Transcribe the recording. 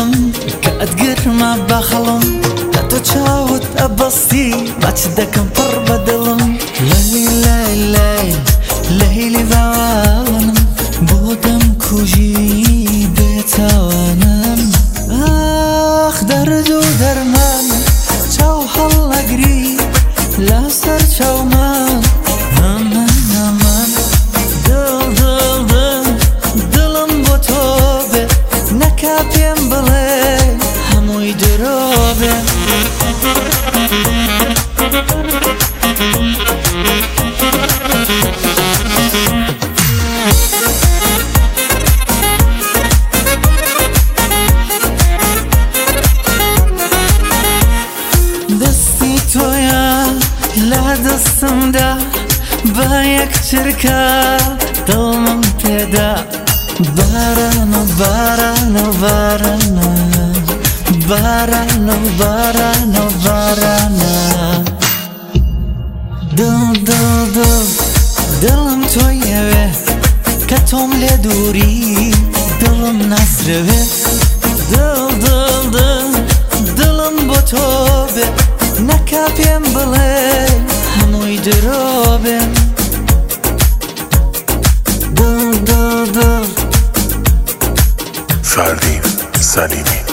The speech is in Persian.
دڵم کە ئەتگرمە بەخەڵم کە تۆ چاوت ئەبەستی ماچ دەکەم پڕ بە دڵم لەیلی باوانم بۆ دەم کوژی بێتاوانم ئاخ دەرد و دەرمان چاو هەڵئەگری لەسەر چاومان ئەمان دڵم بۆ تۆ بێ نەکا پێم بڵێ هەمووی درۆ بێ دەستی تۆیە لە دەستمدا بە یەک چرکە دڵمم پێدا بارانە بارانە بارانە بارانە بارانە بارانە دڵم تۆیەوێ کە تۆم لێ دووری دڵم ناسرەوێ دڵم بۆ تۆ بێ نەکا پێم بڵێ هەمووی درۆ بێ فردین سلیمی